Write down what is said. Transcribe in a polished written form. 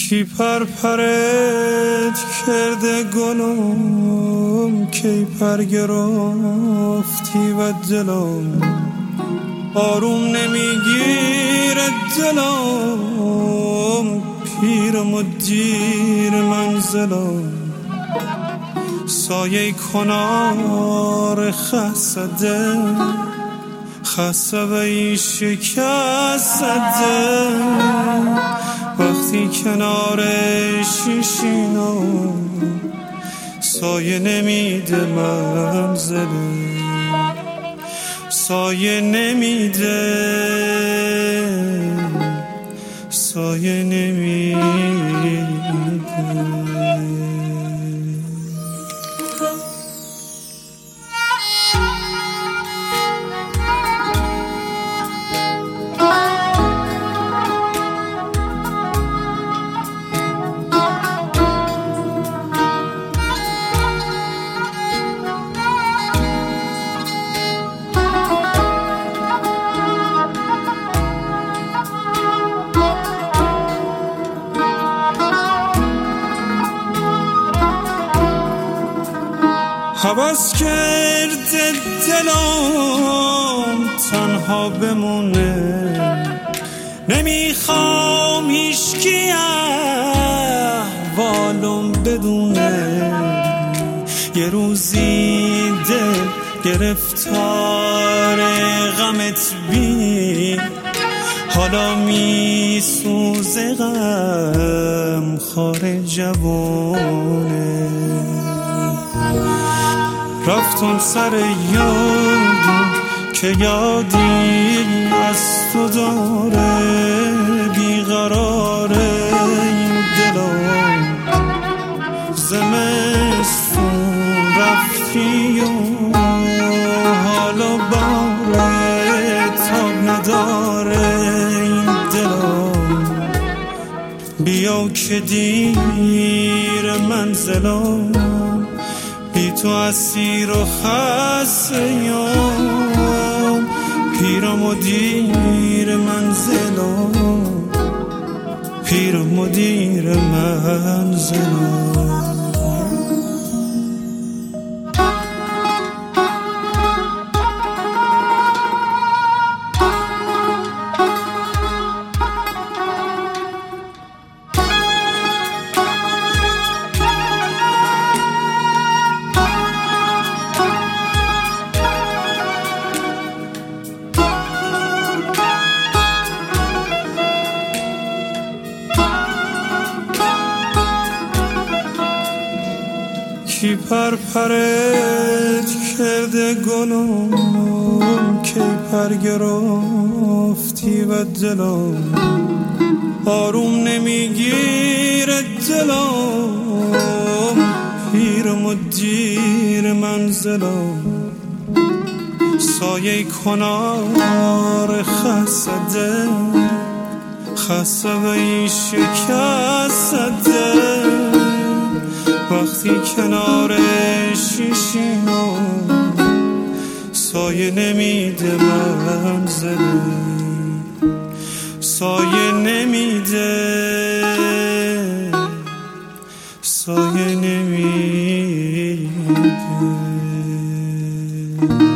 کی پرت کرده گلم، کی پر گرفتی و دلم آروم نمیگیره دلم، پیرم و دیر منزلم سایه کنار خسده خسته شکسته وقتی کنارش شیشینم سایه نمیده منزله سایه نمیده سایه نمیده. هوس کرده دلم تنها بمونه، نمیخوام هیچکی احوالم بدونه، یه روزی دل گرفتار غمت بی حالا میسوزه غم خار جوونه، رفتم سر یادم که یادی از تو داره، بیقراره این دلم زمستون رفتی و حالا باره تاب نداره این دلم، بیا که دیر منزلم بی تو اسیر و خسته‌ام، پیرم و دیر منزلم پیرم و دیر منزلم. کی پرت کرده گلم، کی پر گرفتی و دلم آروم نمیگیره دلم، پیرم و دیر منزلم سایه کنار خسته خسته شکسته وقتی کنارش شیشینم سایه نمیده منزله سایه نمیده سایه نمیده.